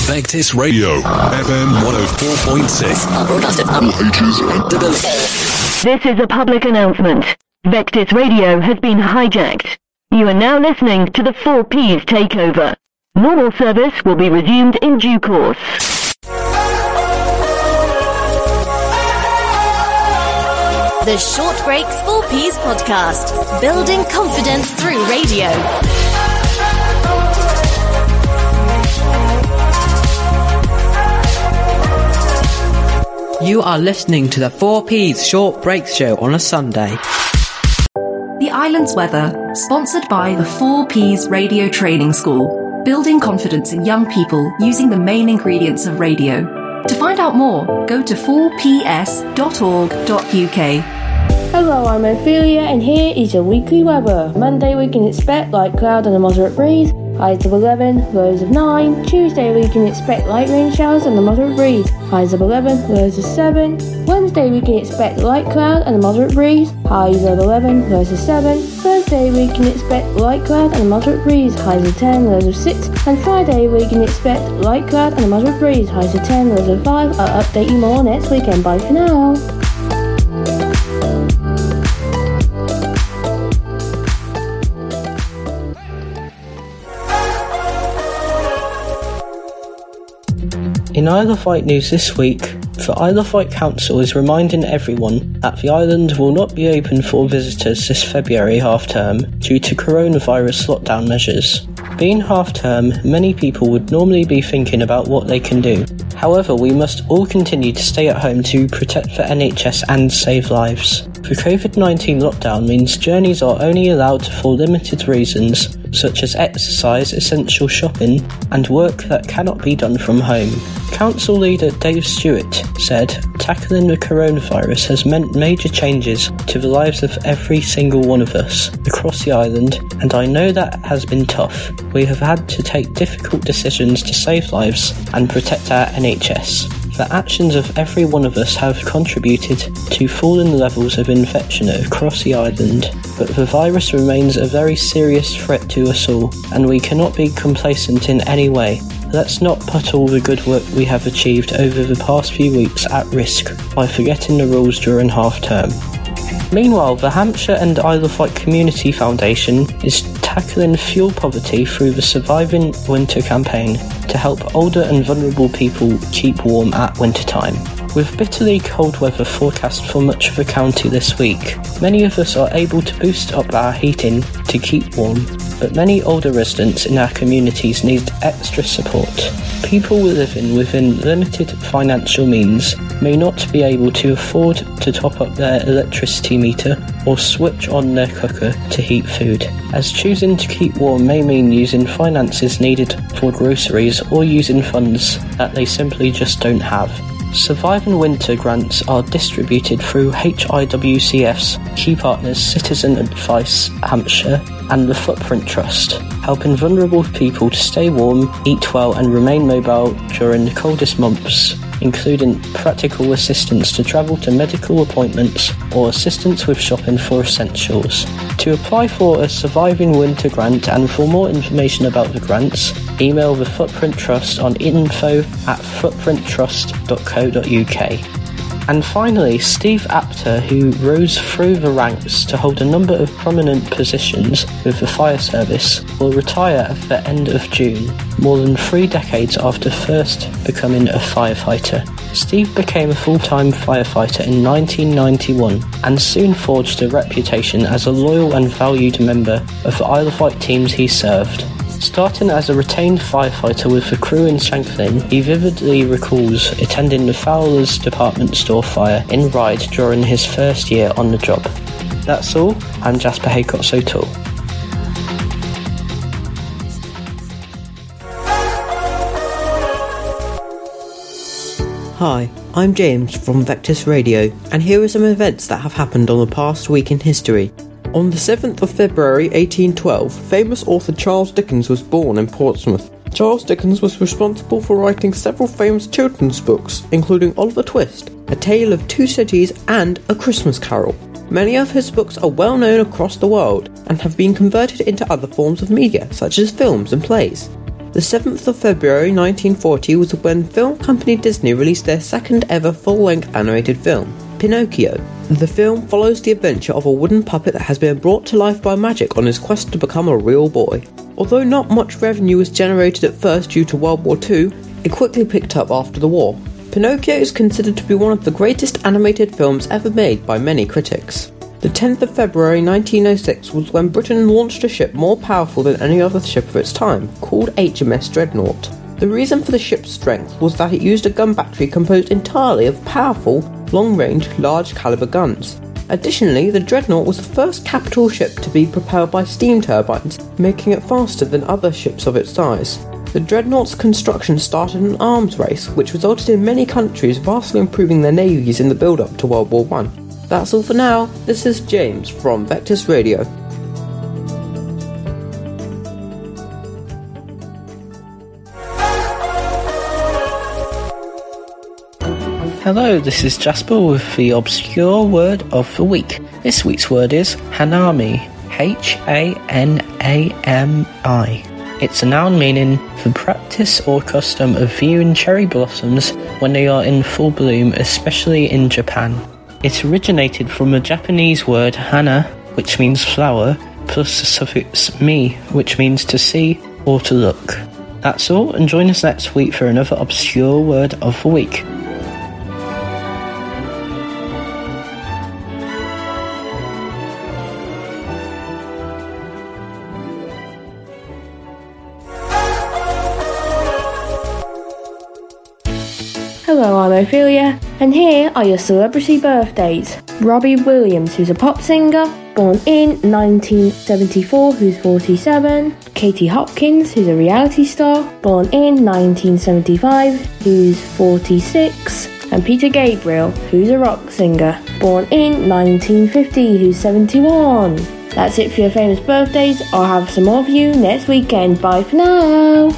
Vectis Radio, FM 104.6. This is a public announcement. Vectis Radio has been hijacked. You are now listening to the 4Ps takeover. Normal service will be resumed in due course. The Short Breaks 4Ps podcast, building confidence through radio. You are listening to the 4Ps Short Breaks Show on a Sunday. The Island's Weather, sponsored by the 4Ps Radio Training School, building confidence in young people using the main ingredients of radio. To find out more, go to 4ps.org.uk. Hello, I'm Ophelia, and here is your weekly weather. Monday we can expect light cloud and a moderate breeze, highs of 11, lows of 9. Tuesday we can expect light rain showers and a moderate breeze, highs of 11, lows of 7. Wednesday we can expect light cloud and a moderate breeze, highs of 11, lows of 7. Thursday we can expect light cloud and a moderate breeze, highs of 10, lows of 6. And Friday we can expect light cloud and a moderate breeze, highs of 10, lows of 5. I'll update you more next weekend. Bye for now. In Isle of Wight news this week, the Isle of Wight Council is reminding everyone that the island will not be open for visitors this February half-term due to coronavirus lockdown measures. Being half-term, many people would normally be thinking about what they can do. However, we must all continue to stay at home to protect the NHS and save lives. The COVID-19 lockdown means journeys are only allowed for limited reasons, such as exercise, essential shopping, and work that cannot be done from home. Council leader Dave Stewart said, "Tackling the coronavirus has meant major changes to the lives of every single one of us across the island, and I know that has been tough. We have had to take difficult decisions to save lives and protect our NHS. The actions of every one of us have contributed to falling levels of infection across the island, but the virus remains a very serious threat to us all, and we cannot be complacent in any way. Let's not put all the good work we have achieved over the past few weeks at risk by forgetting the rules during half-term." Meanwhile, the Hampshire and Isle of Wight Community Foundation is tackling fuel poverty through the Surviving Winter campaign to help older and vulnerable people keep warm at wintertime. With bitterly cold weather forecast for much of the county this week, many of us are able to boost up our heating to keep warm, but many older residents in our communities need extra support. People living within limited financial means may not be able to afford to top up their electricity meter or switch on their cooker to heat food, as choosing to keep warm may mean using finances needed for groceries or using funds that they simply just don't have. Surviving Winter grants are distributed through HIWCF's key partners Citizen Advice Hampshire and the Footprint Trust, helping vulnerable people to stay warm, eat well and remain mobile during the coldest months, including practical assistance to travel to medical appointments or assistance with shopping for essentials. To apply for a Surviving Winter grant and for more information about the grants, email the Footprint Trust on info@footprinttrust.co.uk. And finally, Steve Apter, who rose through the ranks to hold a number of prominent positions with the fire service, will retire at the end of June, more than 3 decades after first becoming a firefighter. Steve became a full-time firefighter in 1991 and soon forged a reputation as a loyal and valued member of the Isle of Wight teams he served. Starting as a retained firefighter with the crew in Shanklin, he vividly recalls attending the Fowler's department store fire in Ryde during his first year on the job. That's all. I'm Jasper Haycox O'Toole. Hi, I'm James from Vectis Radio, and here are some events that have happened on the past week in history. On the 7th of February 1812, famous author Charles Dickens was born in Portsmouth. Charles Dickens was responsible for writing several famous children's books, including Oliver Twist, A Tale of Two Cities and A Christmas Carol. Many of his books are well known across the world and have been converted into other forms of media, such as films and plays. The 7th of February 1940 was when film company Disney released their second ever full-length animated film, Pinocchio. The film follows the adventure of a wooden puppet that has been brought to life by magic on his quest to become a real boy. Although not much revenue was generated at first due to World War II, it quickly picked up after the war. Pinocchio is considered to be one of the greatest animated films ever made by many critics. The 10th of February 1906 was when Britain launched a ship more powerful than any other ship of its time, called HMS Dreadnought. The reason for the ship's strength was that it used a gun battery composed entirely of powerful, long-range, large-caliber guns. Additionally, the Dreadnought was the first capital ship to be propelled by steam turbines, making it faster than other ships of its size. The Dreadnought's construction started an arms race, which resulted in many countries vastly improving their navies in the build-up to World War I. That's all for now. This is James from Vectis Radio. Hello, this is Jasper with the obscure word of the week. This week's word is Hanami. Hanami. It's a noun meaning the practice or custom of viewing cherry blossoms when they are in full bloom, especially in Japan. It originated from a Japanese word hana, which means flower, plus the suffix mi, which means to see or to look. That's all, and join us next week for another obscure word of the week. Hello, I'm Ophelia, and here are your celebrity birthdays. Robbie Williams, who's a pop singer, born in 1974, who's 47. Katie Hopkins, who's a reality star, born in 1975, who's 46. And Peter Gabriel, who's a rock singer, born in 1950, who's 71. That's it for your famous birthdays. I'll have some more for you next weekend. Bye for now.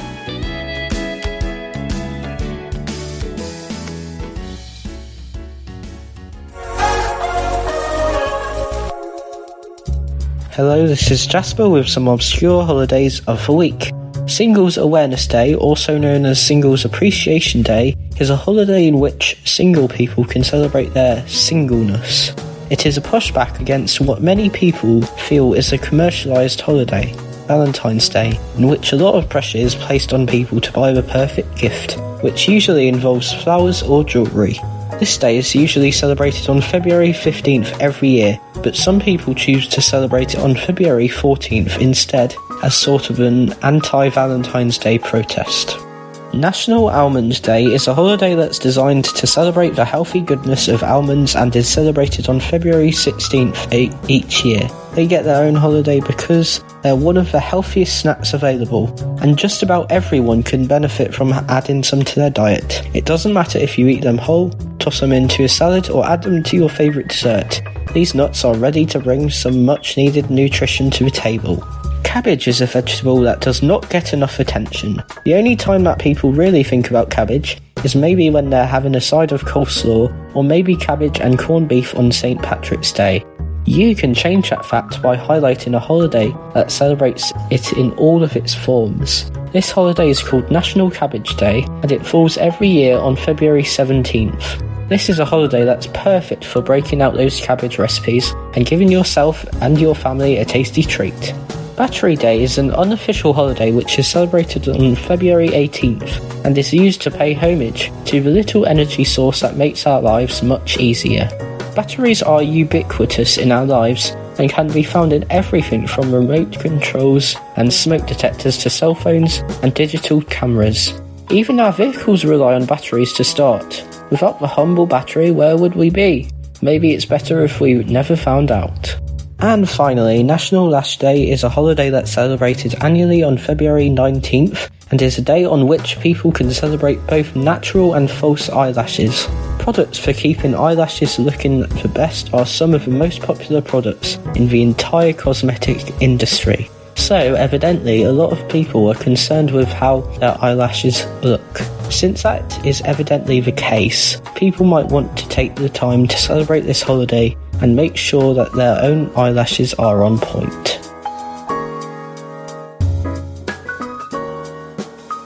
Hello, this is Jasper with some obscure holidays of the week. Singles Awareness Day, also known as Singles Appreciation Day, is a holiday in which single people can celebrate their singleness. It is a pushback against what many people feel is a commercialised holiday, Valentine's Day, in which a lot of pressure is placed on people to buy the perfect gift, which usually involves flowers or jewellery. This day is usually celebrated on February 15th every year, but some people choose to celebrate it on February 14th instead, as sort of an anti-Valentine's Day protest. National Almond Day is a holiday that's designed to celebrate the healthy goodness of almonds and is celebrated on February 16th each year. They get their own holiday because they're one of the healthiest snacks available, and just about everyone can benefit from adding some to their diet. It doesn't matter if you eat them whole, toss them into a salad, or add them to your favourite dessert. These nuts are ready to bring some much needed nutrition to the table. Cabbage is a vegetable that does not get enough attention. The only time that people really think about cabbage is maybe when they're having a side of coleslaw, or maybe cabbage and corned beef on St. Patrick's Day. You can change that fact by highlighting a holiday that celebrates it in all of its forms. This holiday is called National Cabbage Day, and it falls every year on February 17th. This is a holiday that's perfect for breaking out those cabbage recipes and giving yourself and your family a tasty treat. Battery Day is an unofficial holiday which is celebrated on February 18th and is used to pay homage to the little energy source that makes our lives much easier. Batteries are ubiquitous in our lives and can be found in everything from remote controls and smoke detectors to cell phones and digital cameras. Even our vehicles rely on batteries to start. Without the humble battery, where would we be? Maybe it's better if we never found out. And finally, National Lash Day is a holiday that's celebrated annually on February 19th and is a day on which people can celebrate both natural and false eyelashes. Products for keeping eyelashes looking the best are some of the most popular products in the entire cosmetic industry. So, evidently, a lot of people are concerned with how their eyelashes look. Since that is evidently the case, people might want to take the time to celebrate this holiday and make sure that their own eyelashes are on point.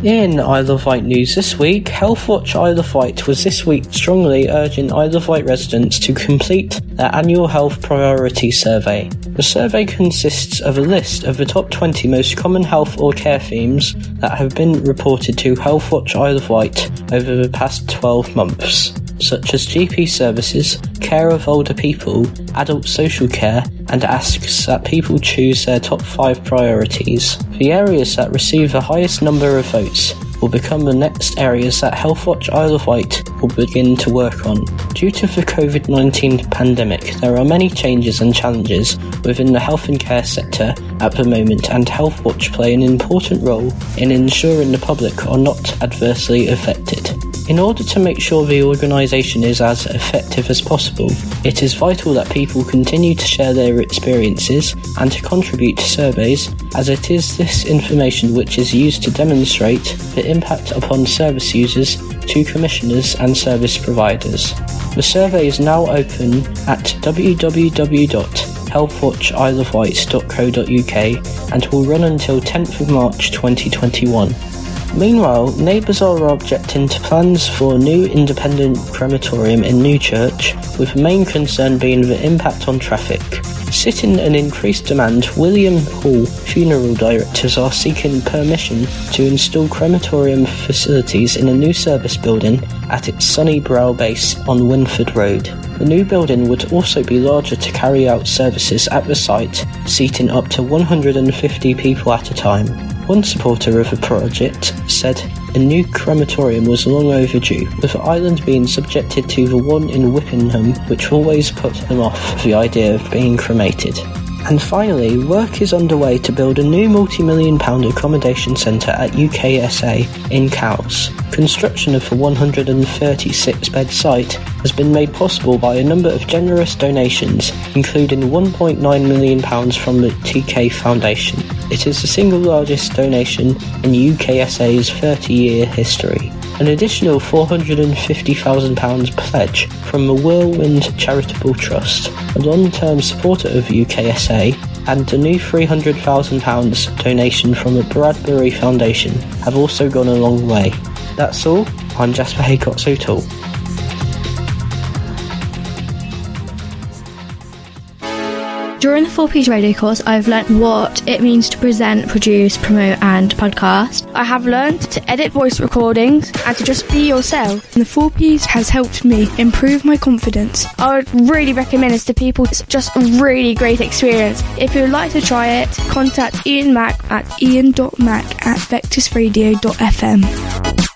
In Isle of Wight news this week, Healthwatch Isle of Wight was this week strongly urging Isle of Wight residents to complete their annual health priority survey. The survey consists of a list of the top 20 most common health or care themes that have been reported to Healthwatch Isle of Wight over the past 12 months, such as GP services, care of older people, adult social care, and asks that people choose their top 5 priorities. The areas that receive the highest number of votes will become the next areas that Healthwatch Isle of Wight will begin to work on. Due to the COVID-19 pandemic, there are many changes and challenges within the health and care sector at the moment, and Healthwatch play an important role in ensuring the public are not adversely affected. In order to make sure the organisation is as effective as possible, it is vital that people continue to share their experiences and to contribute to surveys, as it is this information which is used to demonstrate the impact upon service users to commissioners and service providers. The survey is now open at www.healthwatchisleofwight.co.uk and will run until 10th of March 2021. Meanwhile, neighbours are objecting to plans for a new independent crematorium in Newchurch, with the main concern being the impact on traffic. Citing an increased demand, William Hall funeral directors are seeking permission to install crematorium facilities in a new service building at its Sunnybrow base on Winford Road. The new building would also be larger to carry out services at the site, seating up to 150 people at a time. One supporter of the project said a new crematorium was long overdue, with the island being subjected to the one in Whippingham, which always put them off the idea of being cremated. And finally, work is underway to build a new multi-million-pound accommodation centre at UKSA in Cowes. Construction of the 136-bed site has been made possible by a number of generous donations, including £1.9 million from the TK Foundation. It is the single largest donation in UKSA's 30-year history. An additional £450,000 pledge from the Whirlwind Charitable Trust, a long-term supporter of UKSA, and a new £300,000 donation from the Bradbury Foundation have also gone a long way. That's all. I'm Jasper Haycox-O'Toole. During the 4Ps radio course, I've learnt what it means to present, produce, promote and podcast. I have learnt to edit voice recordings and to just be yourself. And the 4Ps has helped me improve my confidence. I would really recommend this to people. It's just a really great experience. If you would like to try it, contact Ian Mack at ian.mack@vectusradio.fm.